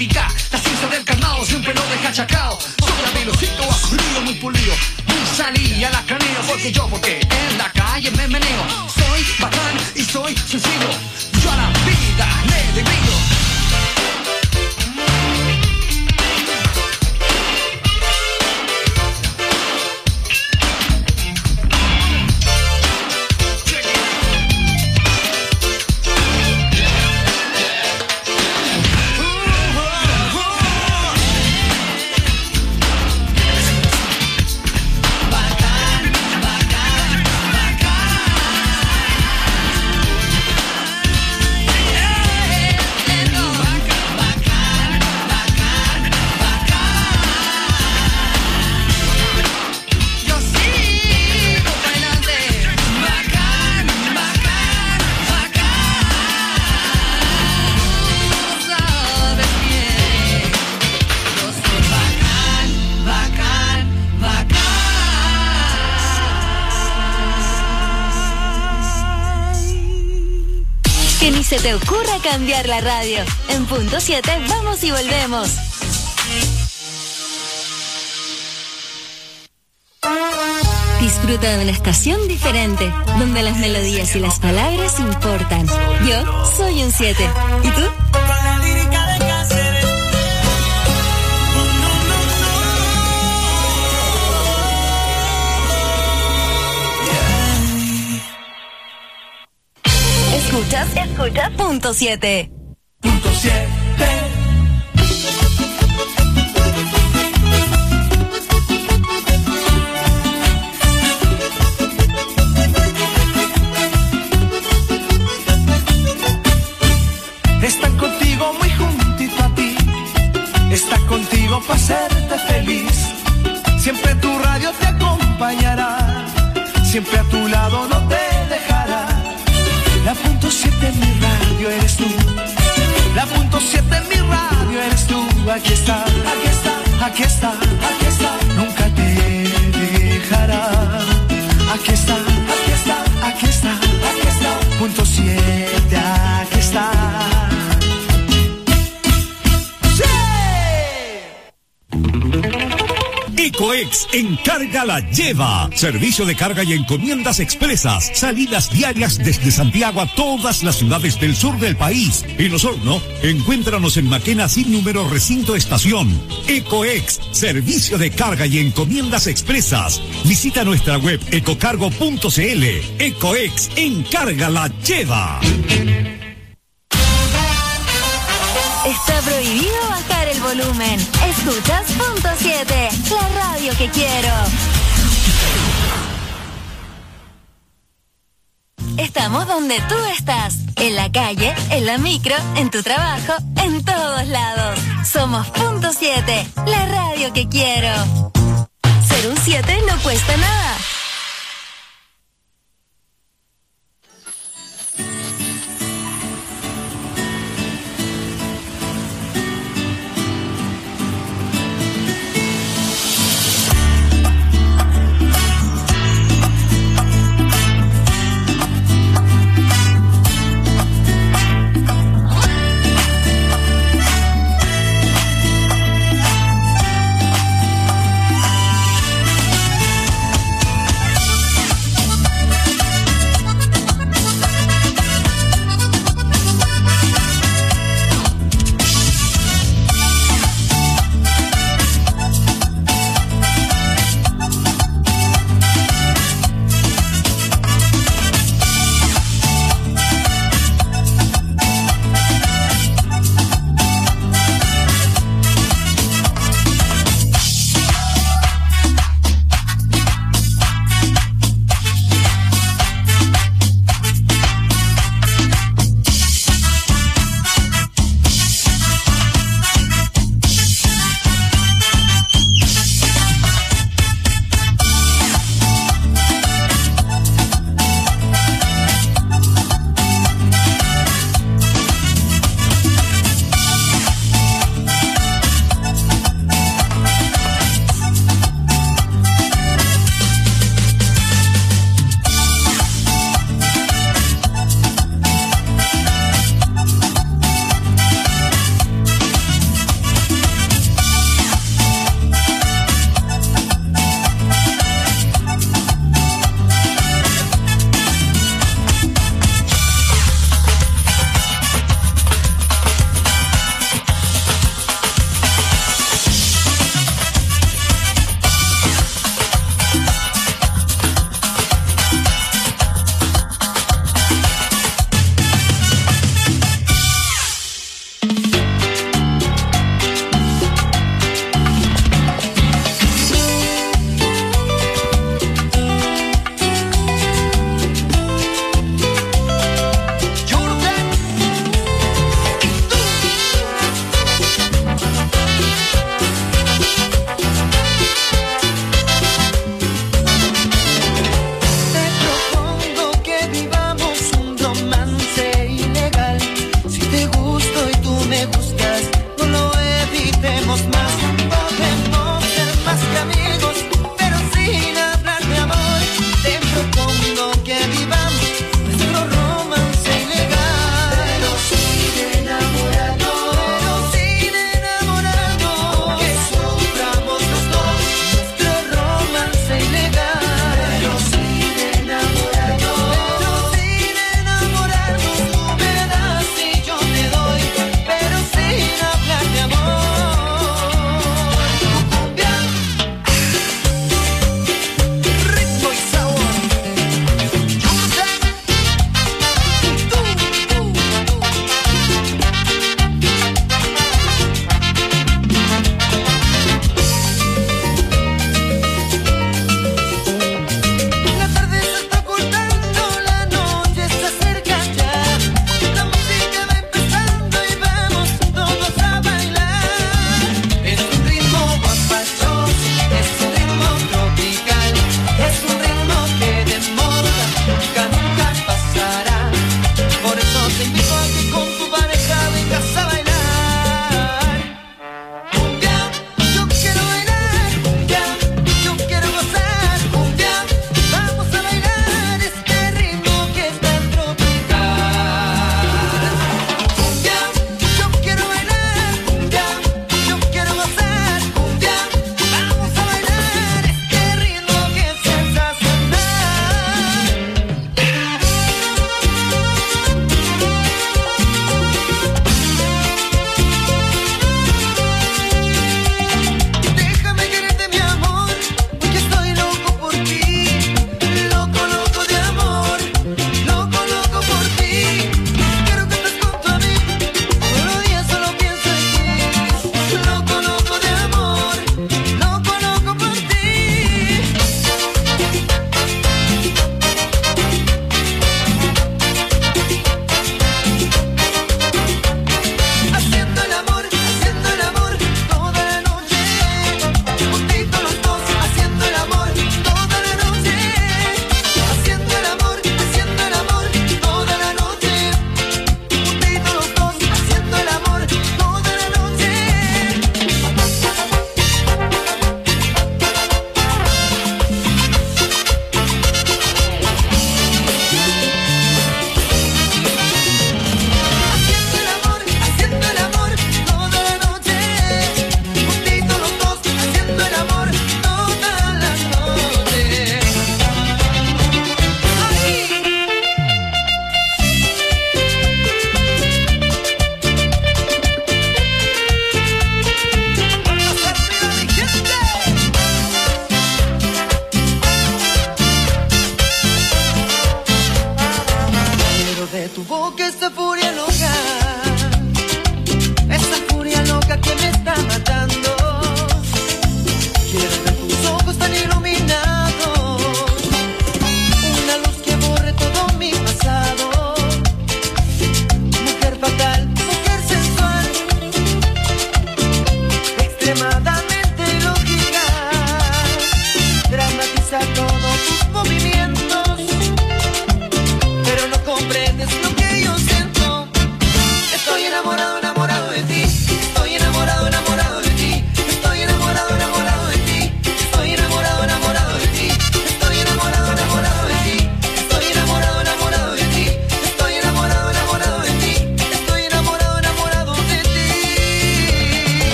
matemática, la ciencia del calmado siempre lo deja chacao. Soy la velocito, acudido, muy pulido, muy salí a la canea, porque en la calle me meneo. Soy bacán y soy sencillo, yo a la vida le doy brillo. Se te ocurra cambiar la radio. En punto 7 vamos y volvemos. Disfruta de una estación diferente, donde las melodías y las palabras importan. Yo soy un 7. ¿Y tú? Con la lírica de Cáceres. Escuchas punto 7. Punto 7. Están contigo muy juntito a ti, está contigo para hacerte feliz. Siempre tu radio te acompañará, siempre a tu lado no te dejará. La punto 7 en mi radio eres tú. La punto 7 en mi radio eres tú. Aquí está, aquí está, aquí está, aquí está. Nunca te dejará. Aquí está, aquí está, aquí está, aquí está. Punto 7, aquí está. ¡Sí! Ecoex Encarga la lleva. Servicio de carga y encomiendas expresas. Salidas diarias desde Santiago a todas las ciudades del sur del país. En Osorno, encuéntranos en Maquena sin número recinto estación. Ecoex, servicio de carga y encomiendas expresas. Visita nuestra web ecocargo.cl. Ecoex Encarga la lleva. Está prohibido bajar el volumen. Escuchas punto 7, la radio que quiero. Estamos donde tú estás. En la calle, en la micro, en tu trabajo, en todos lados. Somos punto 7, la radio que quiero. Ser un 7 no cuesta nada.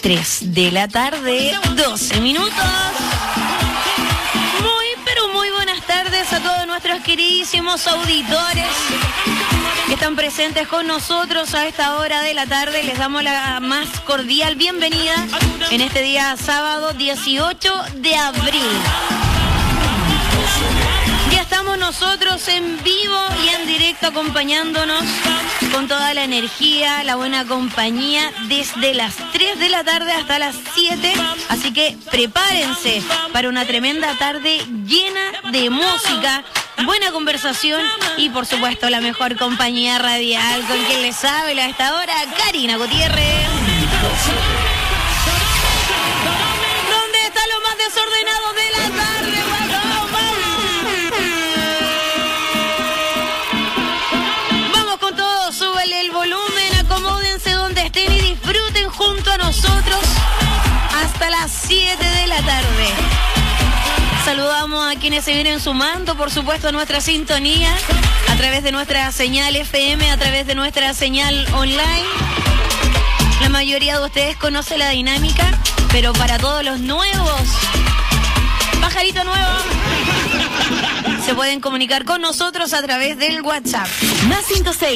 3 de la tarde, 12 minutos. Muy, pero muy buenas tardes a todos nuestros queridísimos auditores que están presentes con nosotros a esta hora de la tarde. Les damos la más cordial bienvenida en este día sábado 18 de abril. Ya estamos nosotros en vivo y en directo acompañándonos con toda la energía, la buena compañía desde las 3 de la tarde hasta las 7. Así que prepárense para una tremenda tarde llena de música, buena conversación y por supuesto la mejor compañía radial con quien les sabe a esta hora, Karina Gutiérrez. ¿Dónde está lo más desordenado de la tarde? Vamos con todo, súbele el volumen, acomódense donde estén y disfruten junto a nosotros hasta las 7 de la tarde. Saludamos a quienes se vienen sumando, por supuesto, a nuestra sintonía, a través de nuestra señal FM, a través de nuestra señal online. La mayoría de ustedes conoce la dinámica, pero para todos los nuevos, pajarito nuevo, se pueden comunicar con nosotros a través del WhatsApp. Más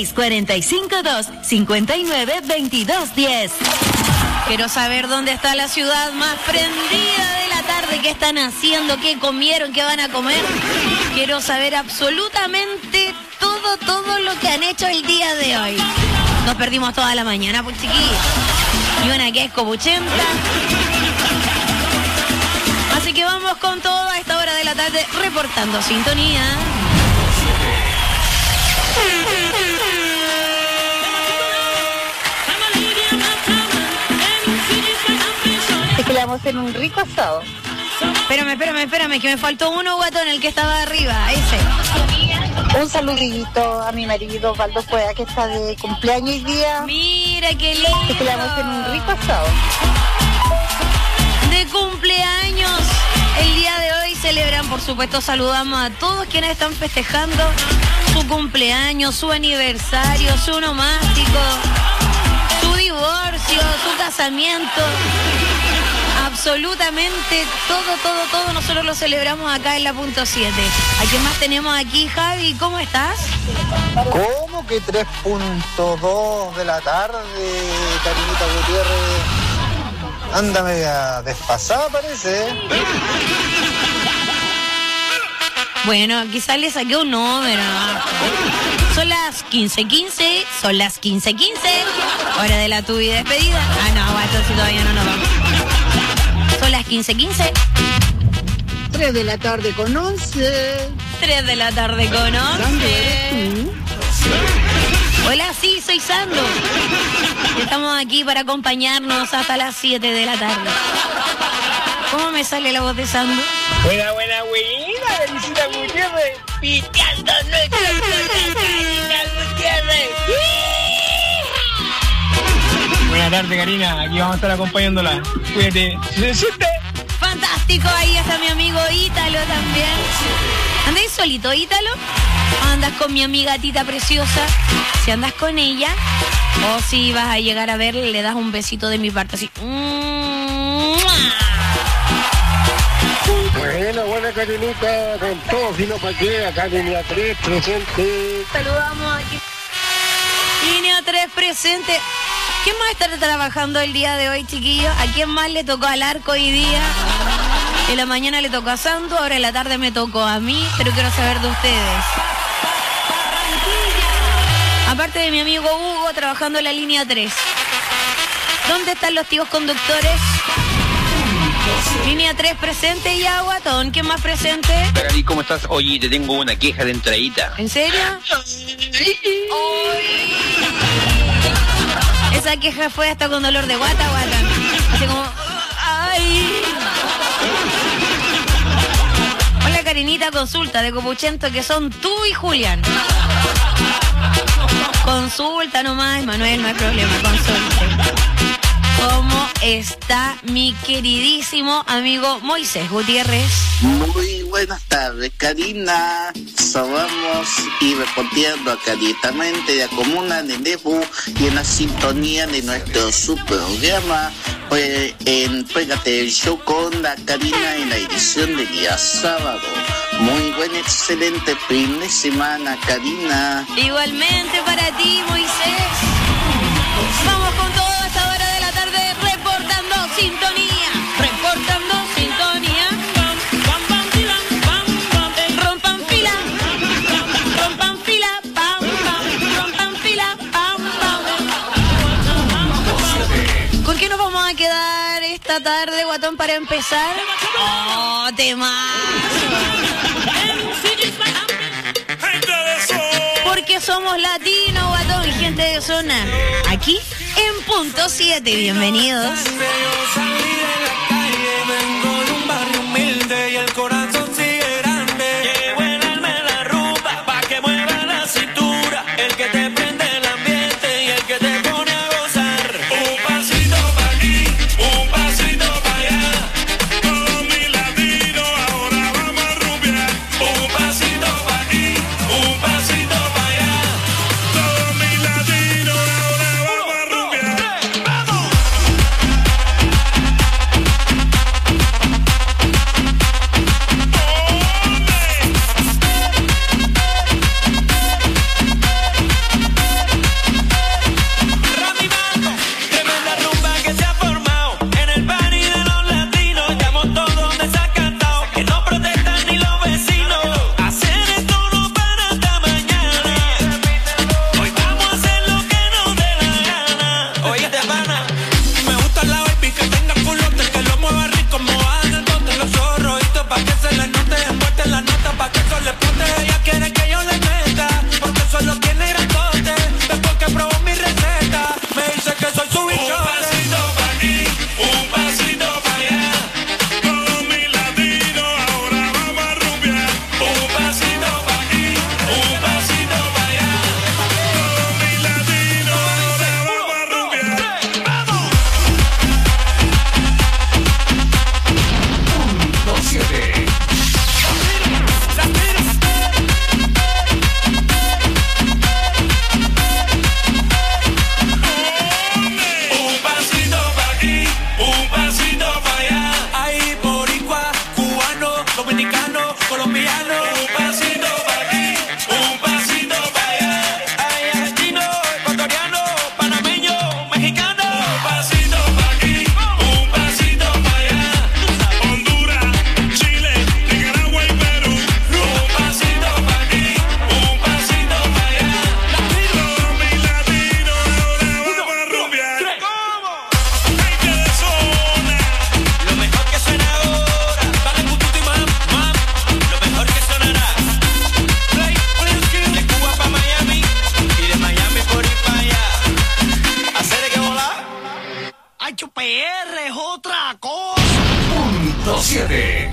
56452592210. Quiero saber dónde está la ciudad más prendida de la tarde, qué están haciendo, qué comieron, qué van a comer. Quiero saber absolutamente todo lo que han hecho el día de hoy. Nos perdimos toda la mañana, pues chiquillos. Y una que es copuchenta. Así que vamos con todo a esta hora de la tarde, reportando sintonía. Es que le vamos a hacer un rico asado. Espérame, que me faltó uno, guatón, el que estaba arriba, ese. Un saludito a mi marido, Valdo Cueva, que está de cumpleaños hoy día. Mira qué lindo. Es que le vamos a hacer un rico asado. De cumpleaños. El día de hoy celebran, por supuesto, saludamos a todos quienes están festejando su cumpleaños, su aniversario, su onomástico, su divorcio, su casamiento. Absolutamente todo nosotros lo celebramos acá en la punto 7. ¿A quién más tenemos aquí, Javi? ¿Cómo estás? ¿Cómo que 3.2 de la tarde, Karinita Gutiérrez? Anda media desfasada, parece. Bueno, quizás le saqué un número. Son las 15:15, son las 15:15. Hora de la tuya despedida. Ah, no, entonces todavía no nos vamos. Son las 15:15. 3 de la tarde con 11. 3 de la tarde con 11. Hola, sí, soy Sandro. Estamos aquí para acompañarnos hasta las 7 de la tarde. ¿Cómo me sale la voz de Sandro? Buena, Karinita Gutiérrez. Piteando nuestro Karina Gutiérrez. Buenas tardes, Karina. Aquí vamos a estar acompañándola. Cuídate. ¿Se siente? Fantástico, ahí está mi amigo Ítalo también. ¿Andáis solito, Ítalo? ¿Andas con mi amiga Tita Preciosa? Si andas con ella, o si vas a llegar a verle, le das un besito de mi parte, así. Buena Karinita, con todo, sino para qué, acá línea 3 presente. Saludamos aquí. Línea 3 presente. ¿Quién más está trabajando el día de hoy, chiquillos? ¿A quién más le tocó al arco hoy día? En la mañana le tocó a Santo, ahora en la tarde me tocó a mí, pero quiero saber de ustedes. Aparte de mi amigo Hugo trabajando en la línea 3. ¿Dónde están los tíos conductores? Línea 3 presente y Aguatón. ¿Quién más presente? Cari, ¿cómo estás? Oye, te tengo una queja de entradita. ¿En serio? Esa queja fue hasta con dolor de guata. Así como... ¡Ay! Hola, Karinita, consulta de Copuchento, que son tú y Julián. Consulta nomás, Manuel, no hay problema, consulta. ¿Cómo está mi queridísimo amigo Moisés Gutiérrez? Muy buenas tardes, Karina. Saludamos y respondiendo acaditamente de la comuna de Nebu y en la sintonía de nuestro subprograma en Pégate el Show con la Karina en la edición del día sábado. Muy buen, excelente fin de semana, Karina. Igualmente para ti, Moisés. Vamos con todo a esta hora de la tarde, reportando sintonía. Reportando sintonía. Rompan fila. Rompan fila. Pam, pam. Rompan fila. Pam, pam. ¿Con qué nos vamos a quedar esta tarde, guatón, para empezar? ¡Oh, temazo! Porque somos latinos, guatón, gente de zona. Aquí en Punto 7, bienvenidos. Yo salí de la calle, vengo de un barrio humilde y el corazón sigue grande. Llevo el alma en la rumba pa' que mueva la cintura. El que te prende el ambiente y el que te pone a gozar. Un pasito pa' aquí, un pasito pa' allá. Todos mis latinos ahora vamos a rumbear. Un pasito pa' aquí, un pasito pa' allá. Todos mis latinos ahora vamos a rumbear. ¡Vamos! Tremenda rumba que se ha formado en el party de los latinos. Estamos todos desacatados, que no protestan ni los vecinos. Hacer esto no para hasta mañana. Hoy vamos a hacer lo que nos dé la gana. Oye, de pana, me gusta la baby que tenga culote, que lo mueva rico, mojada en el bote. Los ojos rojitos pa' que se les note, envuelta en la nota pa' que eso le explote. Ella quiere que yo le meta, porque solo tiene grandote. Después que probó mi receta, me dice que soy su bichote. Un pasito pa' aquí, un pasito pa' allá. Todos mis latinos ahora vamos a rumbear. Un pasito pa' aquí, un pasito pa' allá. Todos mis latinos ahora vamos a rumbear. ¡Vamos! Punto 7. Un pasito pa' aquí, un pasito pa' allá. Ahí boricua, cubano, dominicano, colombiano. Un pasito pa' aquí, un pasito pa' allá. Ahí argentino, ecuatoriano, panameño, mexicano. Un pasito pa' aquí, un pasito pa' allá. Honduras, Chile, Nicaragua y Perú. Un pasito pa' aquí, un pasito pa' allá. Todos mis latinos ahora vamos a rumbear. Gente de zona, lo mejor que suena ahora. Dale putito y mam, lo mejor que sonará. Play, de Cuba pa' Miami y de Miami por ir pa' allá. Hacer que volar. HPR es otra cosa. Punto 7.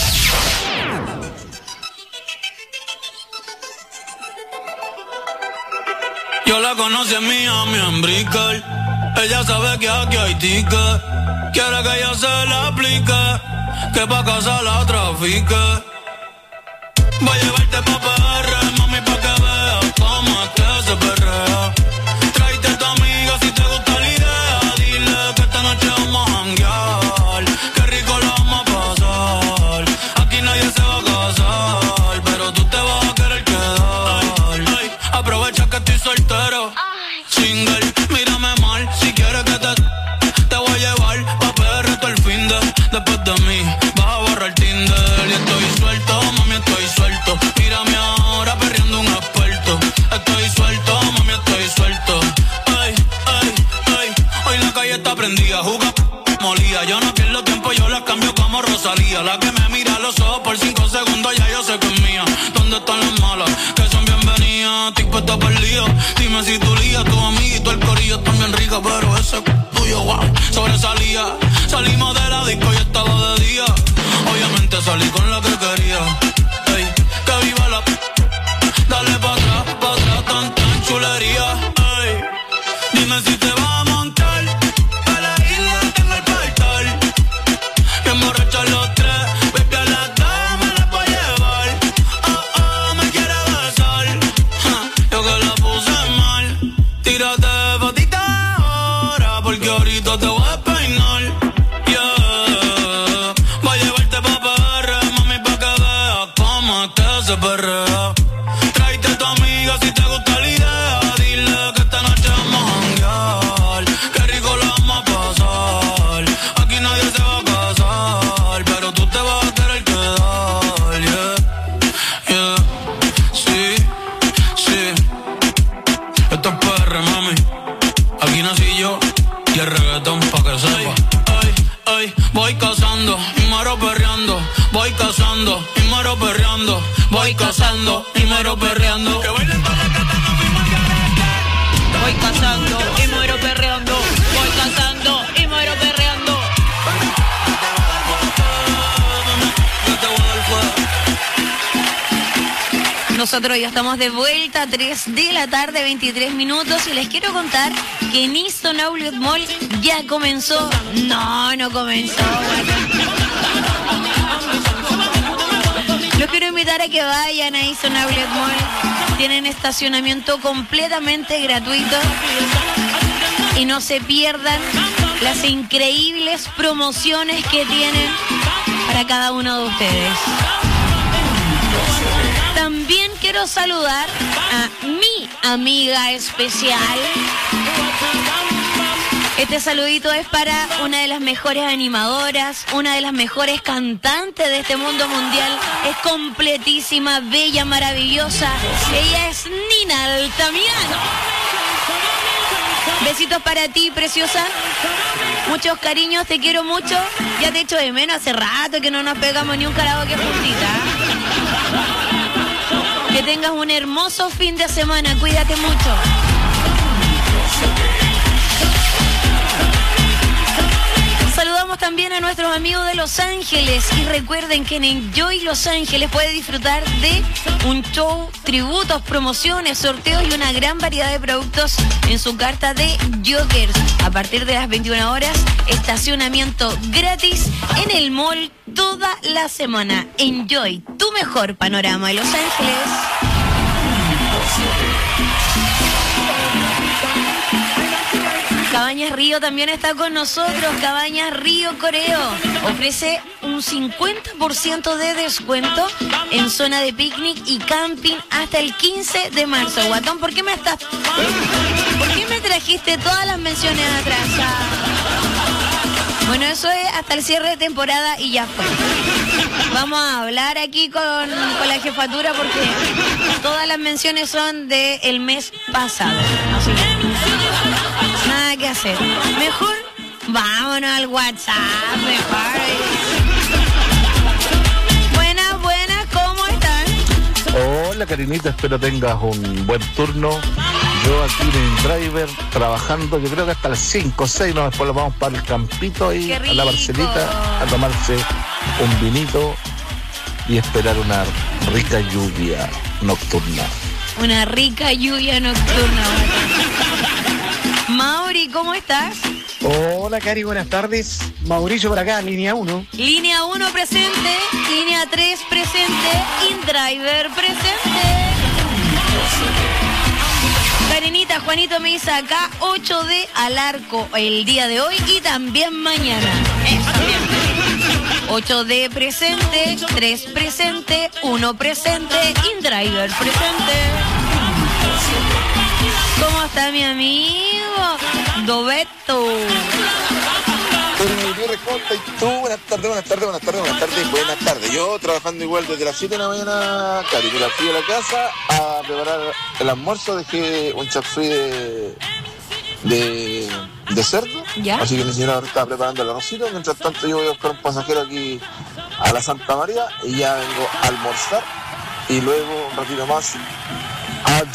Yo la conocí en Miami, en Brickell. Ella sabe que aquí hay ticket. Quiere que yo se la aplique, que pa' casa la trafique. Voy a llevarte pa' PR, mami, pa' que veas cómo es que se perrea. Tráete a tu amiga si te gusta la idea. Dile que esta noche vamos a janguear. Qué rico la vamos a pasar. Aquí nadie se va a casar, pero tú te vas a querer quedar. Aprovecha que estoy soltero, single, mírame mal. Si quieres que te voy a llevar pa' PR todo el fin de. Después de mí vas a borrar Tinder. Y estoy suelto, mami, estoy suelto. Mírame ahora perreando un experto. Estoy suelto, mami, estoy suelto. Ay, ay, ay. Hoy la calle está prendida, juga molía. Yo no pierdo tiempo, yo la cambio como Rosalía. La que me mira a los ojos por 5 segundos, ya yo sé que es mía. ¿Dónde están las malas? Que son bienvenidas. Estoy puesta para el lío. Dime si tu lía, tu amiguito, el corillo están bien rica, pero ese tuyo, wow, sobresalía. Salimos de la disco y estaba de día. Obviamente salí con la que quería. Ey, que viva la. Dale pa' atrás, tan chulería. Ey, dime si te vas a montar. A la isla tengo el portal. Bien borrachos los tres. Baby, a las 2 me la voy a se perrea. Tráete a tu amiga si te gusta la idea. Dile que esta noche vamos a janguear. Qué rico lo vamos a pasar. Aquí nadie se va a casar, pero tú te vas a querer quedar, yeah. Sí, sí. Esto es PR, mami. Aquí nací yo y el reggaetón pa' que sepa. Ay, voy cazando y muero perreando. Voy cazando y muero perreando. Voy cazando y muero perreando. Que bailen para la cata, no fuimos al Voy cazando y muero perreando. Voy cazando y muero perreando. Nosotros ya estamos de vuelta, 3 de la tarde, 23 minutos, y les quiero contar que en Easton Outlet Mall ya comenzó. No comenzó. Los quiero invitar a que vayan a Easton Outlet Mall. Tienen estacionamiento completamente gratuito y no se pierdan las increíbles promociones que tienen para cada uno de ustedes. También quiero saludar a mi amiga especial. Este saludito es para una de las mejores animadoras, una de las mejores cantantes de este mundo mundial. Es completísima, bella, maravillosa. Ella es Nina Altamiano. Besitos para ti, preciosa. Muchos cariños, te quiero mucho. Ya te echo de menos, hace rato que no nos pegamos ni un karaoke juntita. Que tengas un hermoso fin de semana, cuídate mucho. Saludamos también a nuestros amigos de Los Ángeles y recuerden que en Enjoy Los Ángeles puede disfrutar de un show, tributos, promociones, sorteos y una gran variedad de productos en su carta de Jokers. A partir de las 21 horas, estacionamiento gratis en el mall toda la semana. Enjoy, tu mejor panorama de Los Ángeles. Cabañas Río también está con nosotros. Cabañas Río Coreo ofrece un 50% de descuento en zona de picnic y camping hasta el 15 de marzo. Guatón, ¿por qué me trajiste todas las menciones atrasadas? Bueno, eso es hasta el cierre de temporada y ya fue. Vamos a hablar aquí con la jefatura porque todas las menciones son del mes pasado. Así que nada que hacer. Mejor vámonos al WhatsApp, mejor. Buenas, ¿cómo están? Hola, Karinita, espero tengas un buen turno. Yo aquí en Driver trabajando, yo creo que hasta las 5 o 6, no, después lo vamos para el campito y a la parcelita a tomarse un vinito y esperar una rica lluvia nocturna. Una rica lluvia nocturna. Mauri, ¿cómo estás? Hola, Cari, buenas tardes. Mauricio por acá, línea 1. Línea 1 presente, línea 3 presente, InDriver presente. Karinita, Juanito me dice acá 8D al arco el día de hoy y también mañana. 8D presente, 3 presente, 1 presente, InDriver presente. ¿Cómo está mi amigo? Dobeto. Buenas tardes. Yo trabajando igual desde las 7 de la mañana, Cari, me la fui a la casa a preparar el almuerzo, dejé un chapsui de cerdo. ¿Ya? Así que mi señora ahora estaba preparando el arrocito. Mientras tanto yo voy a buscar un pasajero aquí a la Santa María y ya vengo a almorzar y luego un ratito más al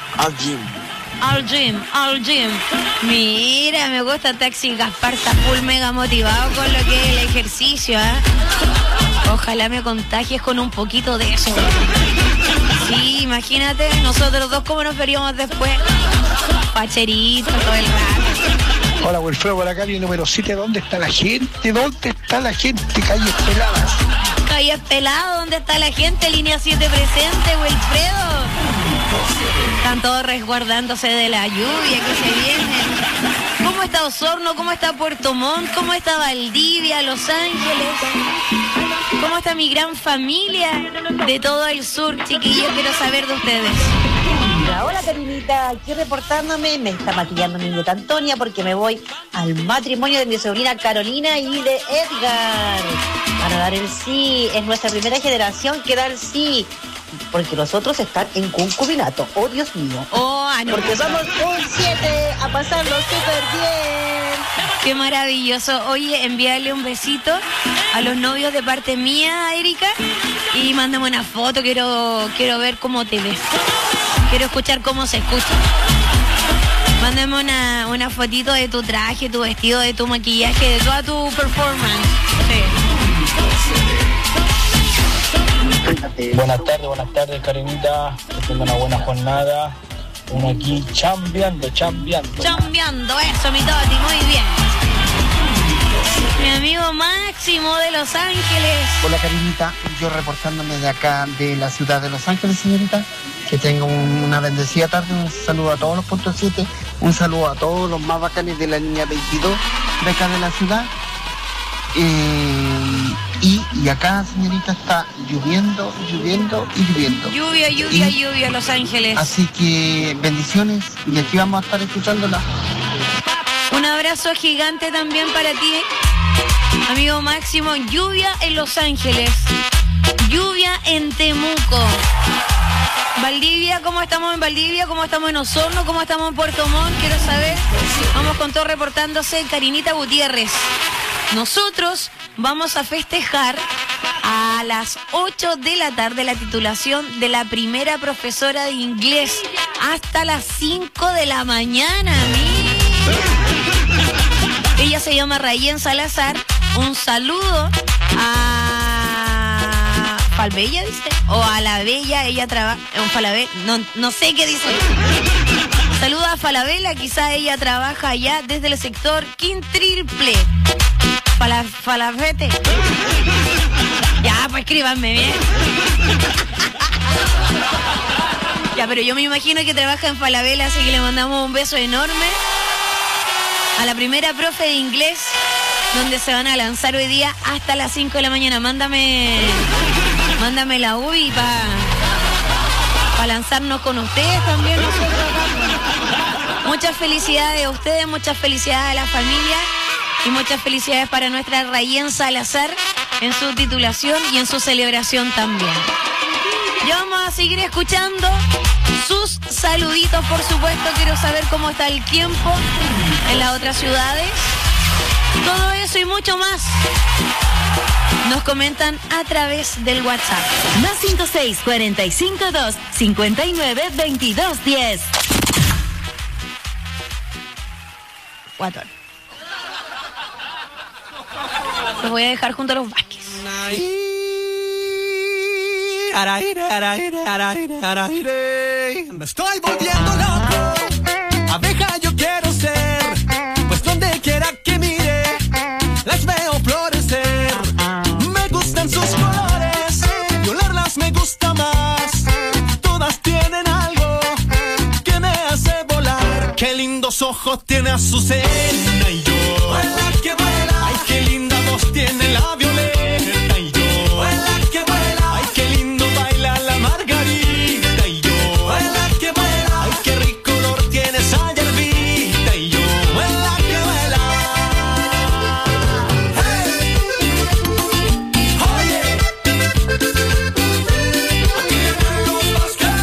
gym. Mira, me gusta Taxi Gaspar, está full mega motivado con lo que es el ejercicio, ¿eh? Ojalá me contagies con un poquito de eso. Sí, imagínate, nosotros dos cómo nos veríamos después. Pacheritos todo el rato. Hola, Wilfredo, por acá, número 7. ¿Dónde está la gente? ¿Dónde está la gente? Calles peladas. Calles peladas, ¿dónde está la gente? Línea 7 presente, Wilfredo. Están todos resguardándose de la lluvia que se viene. ¿Cómo ¿Cómo está Osorno? ¿Cómo está Puerto Montt? ¿Cómo está Valdivia, Los Ángeles? ¿Cómo está mi gran familia de todo el sur, chiquillos? Quiero saber de ustedes. Hola, Karinita, aquí reportándome. Me está maquillando mi nieta Antonia porque me voy al matrimonio de mi sobrina Carolina y de Edgar. Para dar el sí, es nuestra primera generación que da el sí, porque los otros están en concubinato. Oh, Dios mío. Oh, no. Porque somos un 7, a pasarlo súper bien. Qué maravilloso. Oye, envíale un besito a los novios de parte mía, Erika, y mándame una foto. Quiero ver cómo te ves. Quiero escuchar cómo se escucha. Mándame una fotito de tu traje, tu vestido, de tu maquillaje, de toda tu performance. Sí. Buenas tardes, Karinita. Que tenga una buena jornada. Uno aquí chambeando. Chambeando, eso, mi Toti, muy bien. Mi amigo Máximo de Los Ángeles. Hola, Karinita, yo reportándome de acá, de la ciudad de Los Ángeles, señorita. Que tenga una bendecida tarde, un saludo a todos los puntos 7, un saludo a todos los más bacanes de la línea 22 de acá de la ciudad. Y acá, señorita, está lloviendo. Lluvia, Los Ángeles. Así que bendiciones, y aquí vamos a estar escuchándola. Un abrazo gigante también para ti, amigo Máximo. Lluvia en Los Ángeles, lluvia en Temuco. Valdivia, ¿cómo estamos en Valdivia? ¿Cómo estamos en Osorno? ¿Cómo estamos en Puerto Montt? Quiero saber. Vamos con todo reportándose Karinita Gutiérrez. Nosotros vamos a festejar a las 8 de la tarde la titulación de la primera profesora de inglés hasta las 5 de la mañana. Ella se llama Rayen Salazar. Un saludo a Falbella, dice, o a la Bella. Ella trabaja en Falabella, no sé qué dice. Saluda a Falabella, quizá ella trabaja allá desde el sector Quintriple. Falafete. Ya, pues escríbanme bien. Ya, pero yo me imagino que trabaja en Falabella, así que le mandamos un beso enorme a la primera profe de inglés, donde se van a lanzar hoy día hasta las 5 de la mañana. Mándame la UBI para lanzarnos con ustedes también nosotros acá. Muchas felicidades a ustedes, muchas felicidades a la familia y muchas felicidades para nuestra Rayen Salazar en su titulación y en su celebración también. Ya vamos a seguir escuchando sus saluditos, por supuesto. Quiero saber cómo está el tiempo en las otras ciudades. Todo eso y mucho más nos comentan a través del WhatsApp. Más 56 45 2 59 22 10. 4. Los voy a dejar junto a los Vázquez. Me estoy volviendo loco. Abeja yo quiero ser, pues donde quiera que mire, las veo florecer. Me gustan sus colores, y olerlas me gusta más. Todas tienen algo que me hace volar. Qué lindos ojos tiene Azucena y yo. Vuela que vuela. Ay, qué linda voz tiene la Violeta y yo. Vuela que vuela. Ay, qué lindo baila la Margarita y yo. Vuela que vuela. Ay, qué rico olor tiene esa hierbita y yo. Vuela que vuela. Hey. Oye. Aquí vienen los Vázquez.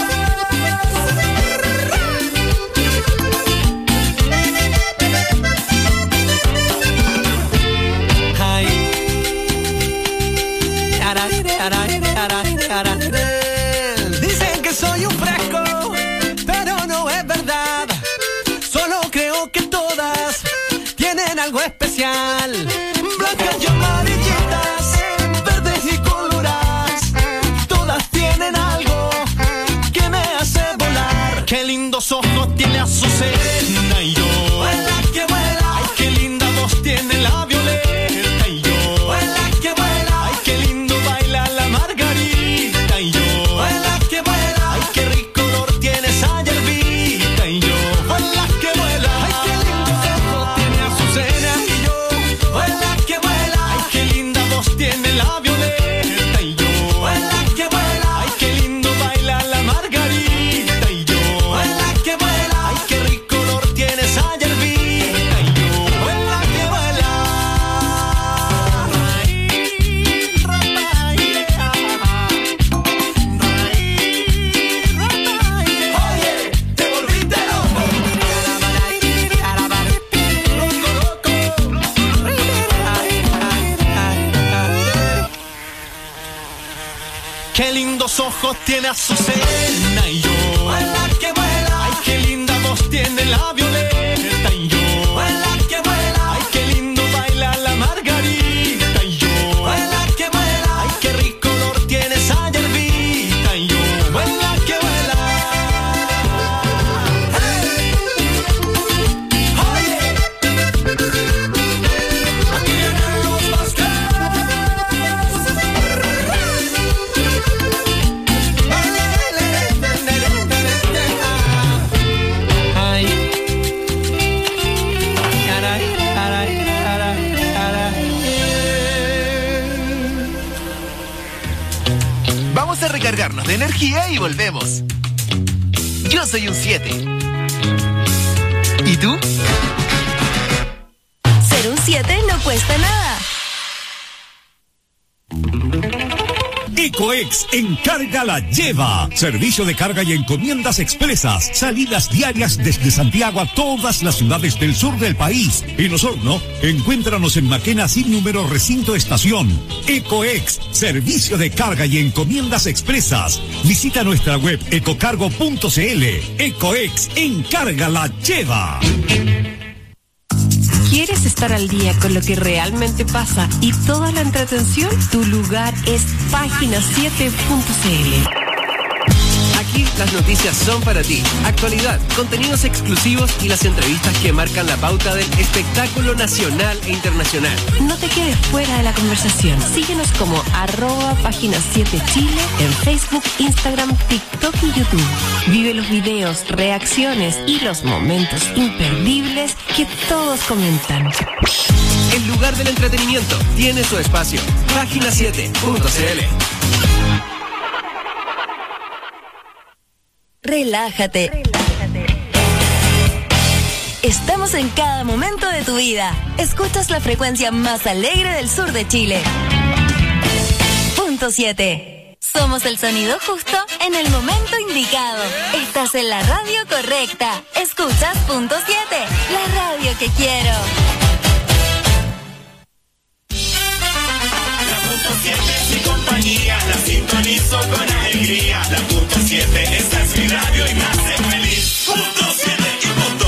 Dicen que soy un fresco, pero no es verdad. Solo creo que todas tienen algo especial. Blancas y amarillitas, verdes y coloradas, todas tienen algo que me hace volar. Qué lindos ojos tiene Azucena y yo. Vuela que vuela. Ay, qué linda voz tiene la Violeta y yo. Vuela que vuela. Ay, qué lindo baila la Margarita y yo. Vuela que vuela. Ay, qué rico olor tiene esa hierbita y yo. Vuela que vuela. Ay, qué lindos ojos qué lindos ojos tiene Azucena y yo. Vuela que vuela. Ay, qué linda voz tiene la Violeta y yo. Vuela que vuela. Ay, qué lindo baila la Margarita y yo. Vuela que vuela. Ay, qué rico olor tiene esa hierbita y yo. Vuela que vuela. Hey. Oye. Aquí vienen los Vázquez. Vamos a recargarnos de energía y volvemos. Yo soy un 7. ¿Y tú? Ser un 7 no cuesta nada. Ecoex Encarga la Lleva. Servicio de carga y encomiendas expresas. Salidas diarias desde Santiago a todas las ciudades del sur del país. En Osorno, encuéntranos en Maquena sin número recinto estación. Ecoex, servicio de carga y encomiendas expresas. Visita nuestra web ecocargo.cl. Ecoex Encarga la Lleva. ¿Quieres estar al día con lo que realmente pasa y toda la entretención? Tu lugar es página7.cl. Aquí las noticias son para ti. Actualidad, contenidos exclusivos y las entrevistas que marcan la pauta del espectáculo nacional e internacional. No te quedes fuera de la conversación. Síguenos como @página7chile en Facebook, Instagram, TikTok y YouTube. Vive los videos, reacciones y los momentos imperdibles que todos comentan. El lugar del entretenimiento tiene su espacio. Página7.cl. Relájate. Estamos en cada momento de tu vida. Escuchas la frecuencia más alegre del sur de Chile. Punto 7. Somos el sonido justo en el momento indicado. Estás en la radio correcta. Escuchas Punto 7, la radio que quiero. La Punto 7 es mi compañía, la sintonizo con alegría. La Punto 7, esta es mi radio y me hace feliz. Punto 7 y punto.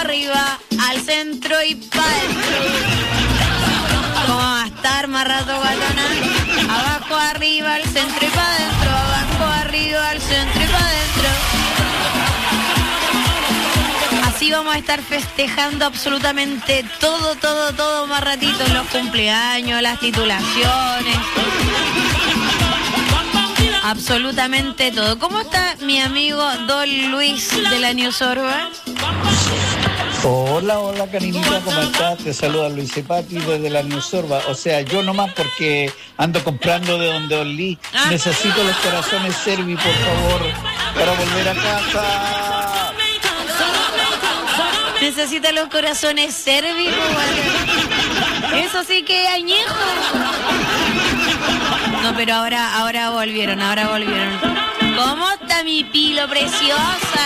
arriba, al centro y para adentro. ¿Cómo va a estar más rato, guatona? Abajo, arriba, al centro y para adentro. Abajo, arriba, al centro y para adentro. Así vamos a estar festejando absolutamente todo más ratito. Los cumpleaños, las titulaciones. Absolutamente todo. ¿Cómo está mi amigo Don Luis de la News Orba? Hola, Karinita, ¿cómo estás? Te saluda Luis Epati desde la News Orba. O sea, yo nomás porque ando comprando de donde olí. Necesito los corazones Servi, por favor, para volver a casa. Necesita los corazones Servi, eso sí que añejo. No, pero ahora volvieron. ¿Cómo está mi pilo preciosa?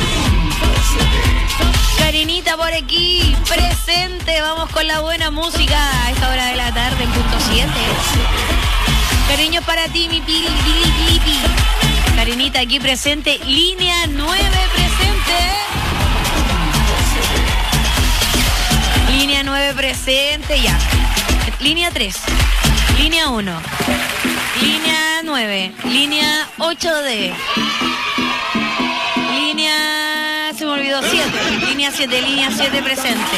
Karinita por aquí, presente. Vamos con la buena música a esta hora de la tarde en punto 7. Cariños para ti, mi pili. Karinita aquí presente. Línea 9 presente. Línea 9 presente, ya. Línea 3. Línea 1. Línea 9. Línea 8D. Línea... se me olvidó, 7. Línea 7 presente.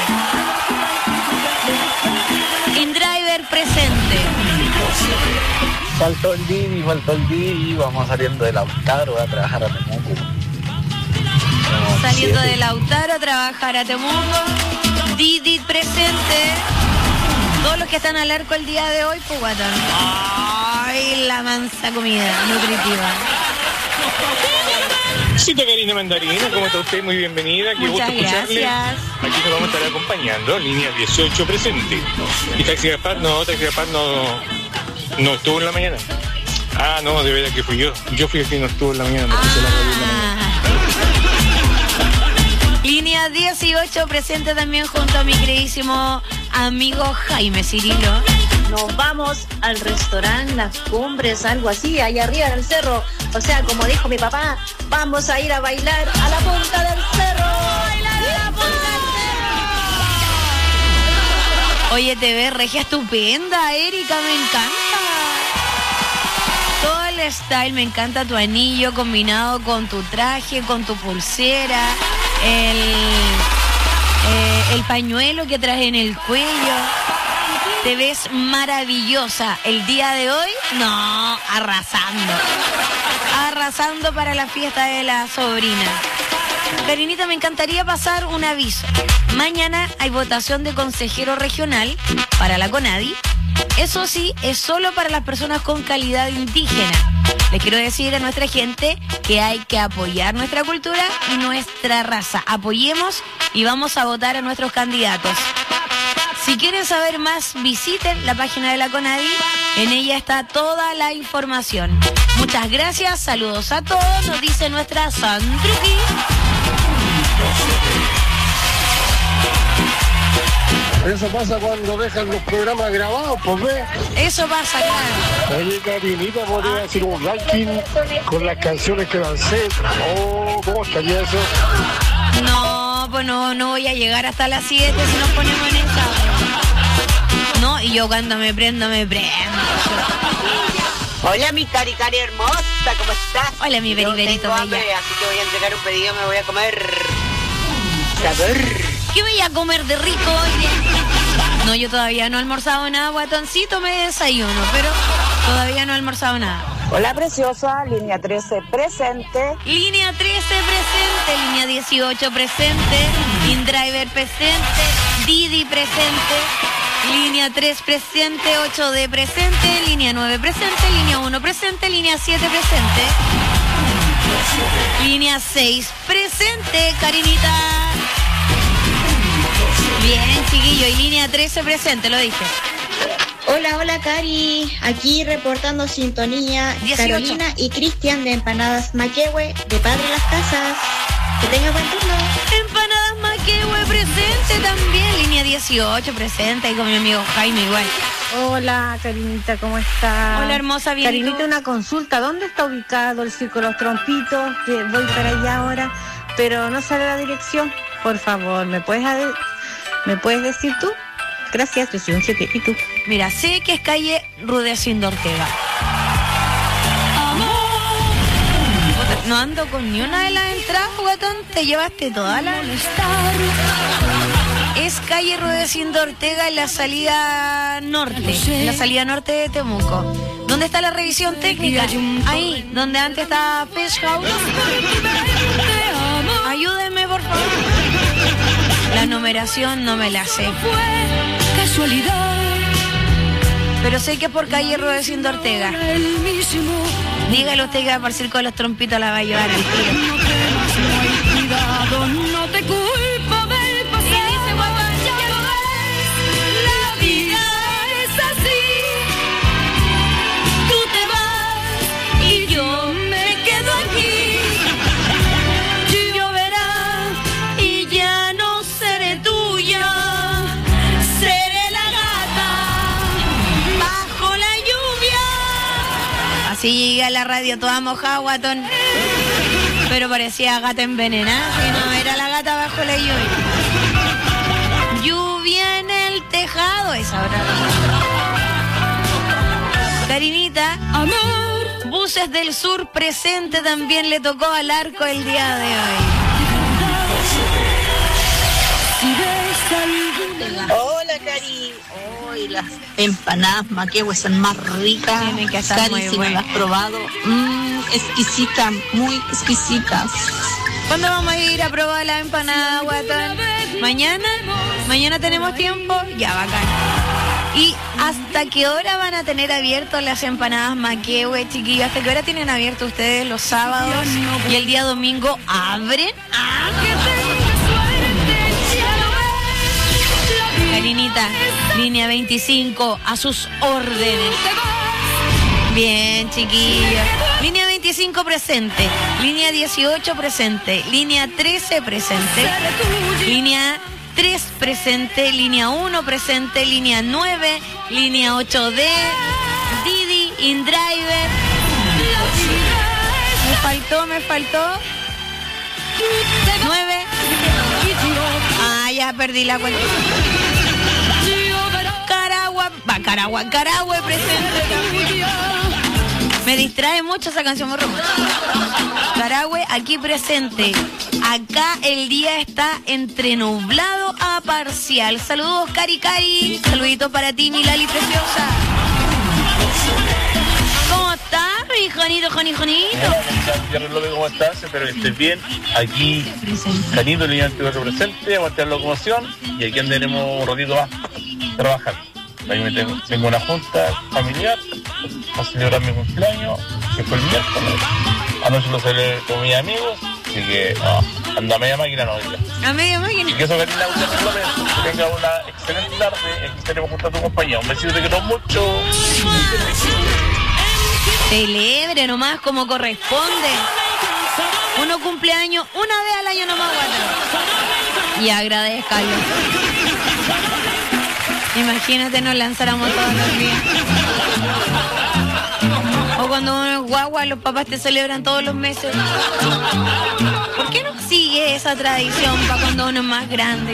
InDriver presente. Faltó el Didi, vamos saliendo de Lautaro a trabajar a Temuco. Saliendo de Lautaro a trabajar a Temuco. Didi presente. Todos los que están al arco el día de hoy, pues guatón. Ay, la mansa comida nutritiva. Cita Karina Mandarina, ¿cómo está usted? Muy bienvenida, qué gusto escucharle. Aquí nos vamos a estar acompañando, línea 18 presente. ¿Y Taxi Gaspar? No, Taxi Gaspar no estuvo en la mañana. Ah, no, de verdad que fui yo. Yo fui el que no estuvo en la mañana. Línea 18 presente también junto a mi queridísimo amigo Jaime Cirilo. Nos vamos al restaurante Las Cumbres, algo así, ahí arriba en el cerro. O sea, como dijo mi papá, vamos a ir a bailar a la punta del cerro. ¡Bailar a la punta del cerro! Oye, te ves regia estupenda, Erika, me encanta. Todo el style, me encanta tu anillo combinado con tu traje, con tu pulsera, el pañuelo que traes en el cuello. Te ves maravillosa. El día de hoy, no, arrasando para la fiesta de la sobrina. Karinita, me encantaría pasar un aviso. Mañana hay votación de consejero regional para la CONADI. Eso sí, es solo para las personas con calidad indígena. Les quiero decir a nuestra gente que hay que apoyar nuestra cultura y nuestra raza. Apoyemos y vamos a votar a nuestros candidatos. Si quieren saber más, visiten la página de la CONADI. En ella está toda la información. Muchas gracias, saludos a todos, nos dice nuestra Sandruki. Eso pasa cuando dejan los programas grabados, pues ve. Eso pasa, claro. Oye, Karinita, podría hacer un ranking con las canciones que lancé. Oh, ¿cómo estaría eso? No, pues no voy a llegar hasta las 7 si nos ponemos en esa. No, y yo cuando me prendo. Hola, mi cari hermosa, ¿cómo estás? Hola, mi beriberito bella. Así que voy a entregar un pedido, me voy a comer. Saber. ¿Qué voy a comer de rico hoy? No, yo todavía no he almorzado nada, guatoncito, me desayuno, pero todavía no he almorzado nada. Hola, preciosa, línea 13 presente. Línea 13 presente, línea 18 presente, InDriver presente, Didi presente, línea 3 presente, 8D presente, línea 9 presente, línea 1 presente, línea 7 presente, línea 6 presente, Karinita. Bien, chiquillo, y línea 13 presente, lo dije. Hola, Cari. Aquí reportando sintonía 18. Carolina y Cristian de Empanadas Maquehue, de Padre Las Casas. Que tenga buen turno. Empanadas Maquehue presente también, línea 18 presente, ahí con mi amigo Jaime igual. Hola, Karinita, ¿cómo estás? Hola, hermosa, bien. Karinita, una consulta. ¿Dónde está ubicado el Circo Los Trompitos? Que voy para allá ahora, pero no sale la dirección. Por favor, ¿me puedes decir tú? Gracias, yo soy un 7. ¿Y tú? Mira, sé que es calle Rudecindo Ortega. No ando con ni una de las entradas, guatón. Te llevaste toda la... Es calle Rudecindo Ortega en la salida norte. En la salida norte de Temuco. ¿Dónde está la revisión técnica? Ahí, donde antes estaba Fish House. Ayúdenme, por favor. La numeración no me la sé. Casualidad. Pero sé que es por calle Rudecindo Ortega. Dígale usted que va por circo de los trompitos, la va a llevar al tiro. No te culpo del pasado. La vida es así. Tú te vas y yo me quedo aquí. Lloverá y ya no seré tuya. Seré la gata bajo la lluvia. Así llegué a la radio toda mojada, guatón. Pero parecía gata envenenada, si no, era la gata bajo la lluvia. Lluvia en el tejado, esa hora. Karinita, amor, Buses del Sur presente también le tocó al arco el día de hoy. Hola, Cari. Hoy las empanadas Maquehue son más ricas. Tienen que estar Cari, muy si buenas. no las has probado, exquisitas, muy exquisitas. ¿Cuándo vamos a ir a probar la empanada, guatón? ¿Mañana? ¿Mañana tenemos tiempo? Ya, bacán. ¿Y hasta qué hora van a tener abiertos las empanadas Maquehue, chiquillos? ¿Hasta qué hora tienen abierto ustedes los sábados? ¿Y el día domingo abren? Karinita, línea 25, a sus órdenes. Bien, chiquillos. Línea 25 presente, línea 18 presente, línea 13 presente, línea 3 presente, línea 1 presente, línea 9, línea 8D, Didi, InDriver. Me faltó. 9. Ah, ya perdí la cuenta. Carahue presente. Me distrae mucho esa canción, muy romántica. Carahue aquí presente. Acá el día está entre nublado a parcial. Saludos, Cari. Saludito para ti, mi Lali preciosa. ¿Cómo estás, mi Jonito? ¿Cómo estás? Espero que estés bien. Aquí, Canito, línea 24 presente, aguantar la locomoción y aquí andaremos un ratito más trabajando. Ahí tengo una junta familiar a celebrar mi cumpleaños, que fue el miércoles. Anoche lo celebré con mis amigos, así que anda a media máquina, no. A media máquina. Y que eso, Karina, que tenga una excelente tarde. Aquí estaremos junto a tu compañía. Un besito, te quiero mucho. Celebre nomás como corresponde. Uno cumpleaños una vez al año nomás, guata. Y agradezcalo. Imagínate, nos lanzáramos todos los días. O cuando uno es guagua, los papás te celebran todos los meses. ¿Por qué no sigue esa tradición para cuando uno es más grande?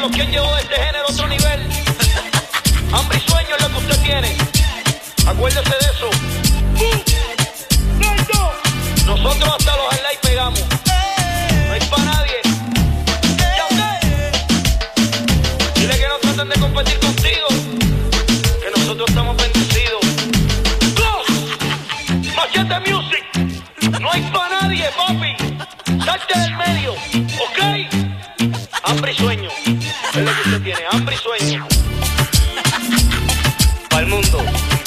pero ¿quién llevó este género a otro nivel? Hambre y sueño es lo que usted tiene. Acuérdese de eso. Nosotros hasta los highlights pegamos. No hay pa' nadie. Dile que no traten de competir contigo, que nosotros estamos bendecidos. Machete Music. No hay pa' nadie, papi. Salte del medio, ¿ok? Hambre y sueño. Es lo que usted tiene, hambre y sueño. Pa'l mundo.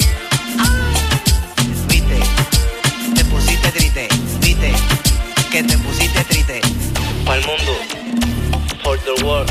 Viste, te pusiste triste. Viste, que te pusiste triste. Pa'l mundo. For the world.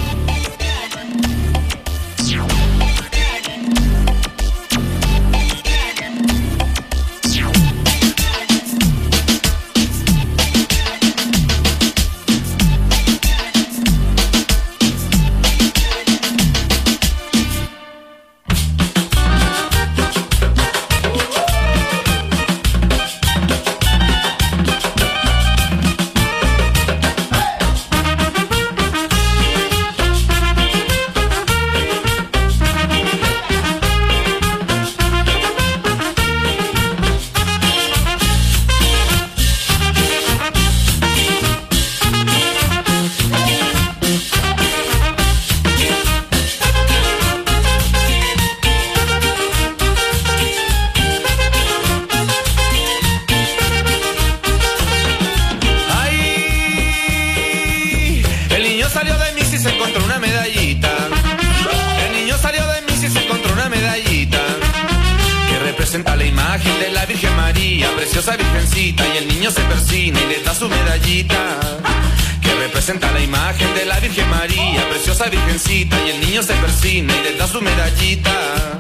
representa la imagen de la Virgen María, preciosa virgencita, y el niño se persina y le da su medallita. Que representa la imagen de la Virgen María, preciosa virgencita, y el niño se persina y le da su medallita.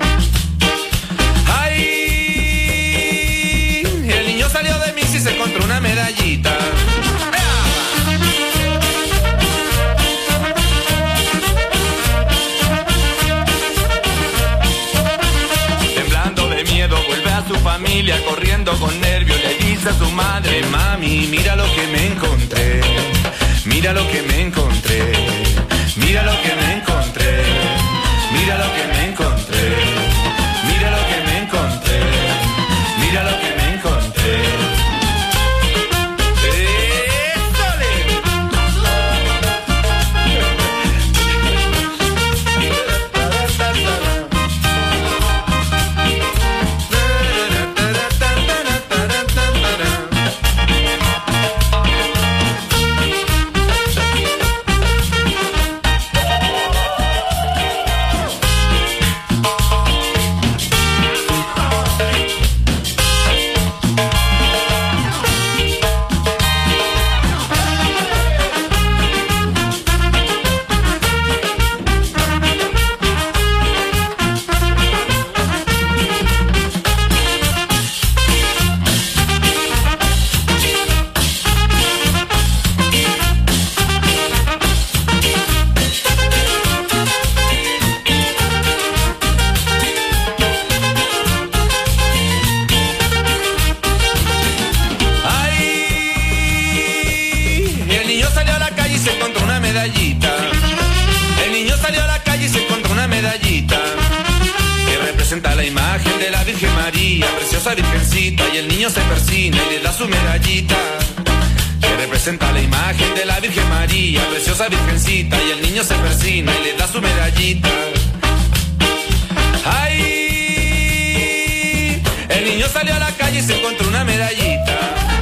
¡Ay! El niño salió de mí y se encontró una medallita. Vuelve a su familia corriendo con nervios, le dice a su madre: mami, mira lo que me encontré, mira lo que me encontré, mira lo que me encontré, mira lo que me encontré, mira lo que me encontré, mira lo que me encontré. La imagen de la Virgen María, preciosa virgencita, y el niño se persina y le da su medallita. Que representa la imagen de la Virgen María, preciosa virgencita, y el niño se persina y le da su medallita. ¡Ay! El niño salió a la calle y se encontró una medallita.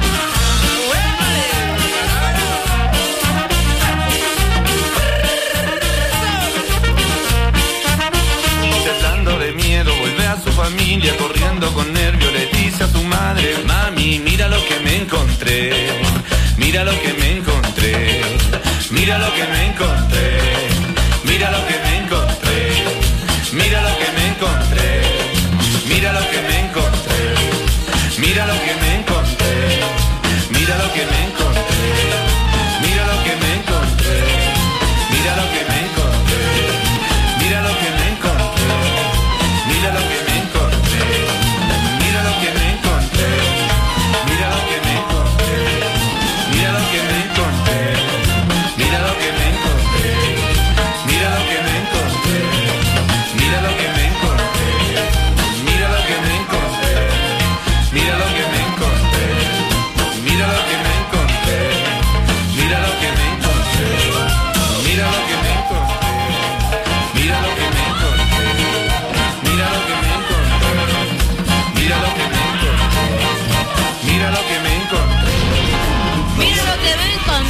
De miedo vuelve a su familia corriendo con nervio, le dice a su madre: mami, mira lo que me encontré, mira lo que me encontré, mira lo que me encontré, mira lo que me encontré, mira lo que me encontré, mira lo que me encontré, mira lo que me encontré, mira lo que me encontré, mira lo que me encontré, mira lo que me encontré, mira lo que me encontré. Mira lo que me encontré, mira lo que me encontré, mira lo que me encontré, mira lo que me encontré, mira lo que me encontré, mira lo que me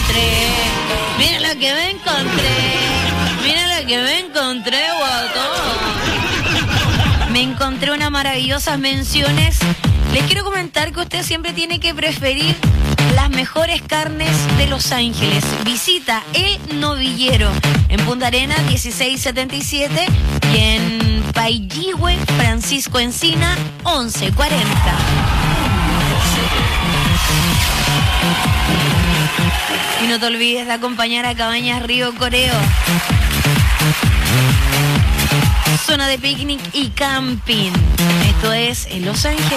Mira lo que me encontré. Mira lo que me encontré, guatón. Me encontré unas maravillosas menciones. Les quiero comentar que usted siempre tiene que preferir las mejores carnes de Los Ángeles. Visita El Novillero en Punta Arenas 1677 y en Pailligüe, Francisco Encina 1140. Y no te olvides de acompañar a Cabañas Río Coreo. Zona de picnic y camping. Esto es en Los Ángeles.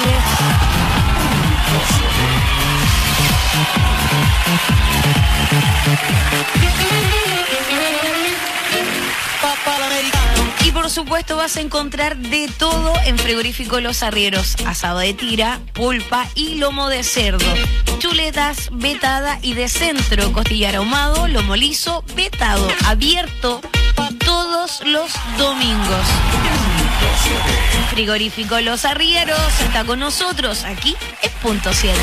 Y por supuesto vas a encontrar de todo en Frigorífico Los Arrieros. Asado de tira, pulpa y lomo de cerdo. Chuletas, vetada y de centro. Costillar ahumado, lomo liso, vetado. Abierto todos los domingos. Frigorífico Los Arrieros está con nosotros aquí en Punto 7.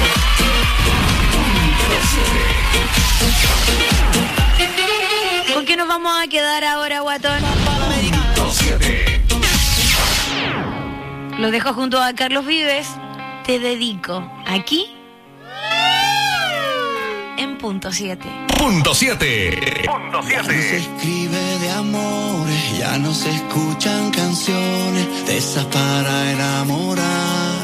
¿Con qué nos vamos a quedar ahora, guatón? Lo dejo junto a Carlos Vives. Te dedico aquí en Punto 7. Punto 7. Punto 7. Ya no se escribe de amores, ya no se escuchan canciones de esas para enamorar.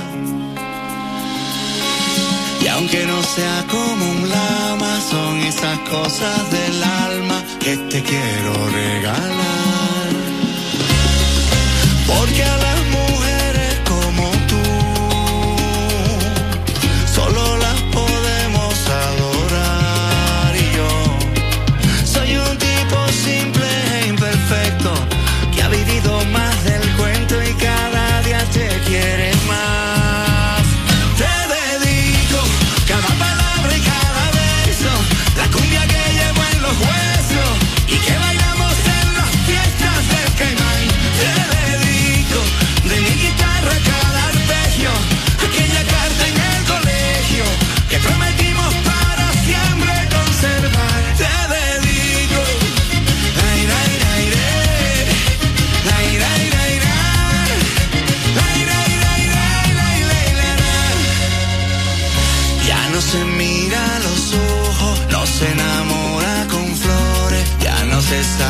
Y aunque no sea como un lama, son esas cosas del alma que te quiero regalar. Porque a las mujeres como tú solo las podemos adorar. Y yo soy un tipo simple e imperfecto que ha vivido más del cuento y cada día te quiere más. Te dedico cada palabra y cada beso, la cumbia que llevo en los huesos y que bailamos en las fiestas del Caimán. Te dedico de mi guitarra cada arpegio, aquella carta en el colegio que prometimos para siempre conservar. Te dedico ay, ay, ay, ay, ay, ay, ay, ay, ay, ay, ay, ay. Ya no se mira a los ojos, no se enamora con flores, ya no se sabe